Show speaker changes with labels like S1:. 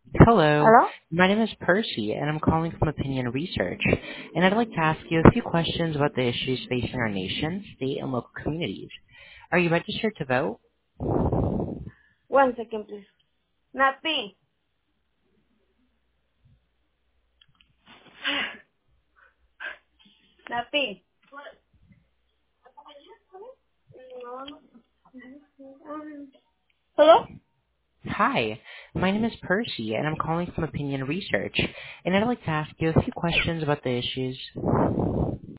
S1: Hello,
S2: Hello?
S1: my name is Percy, and I'm calling from Opinion Research, and I'd like to ask you a few questions about the issues facing our nation, state, and local communities. Are you registered to vote?
S2: One second, please. Napi. Napi. Hello?
S1: Hi, my name is Percy, and I'm calling from Opinion Research, and I'd like to ask you a few questions about the issues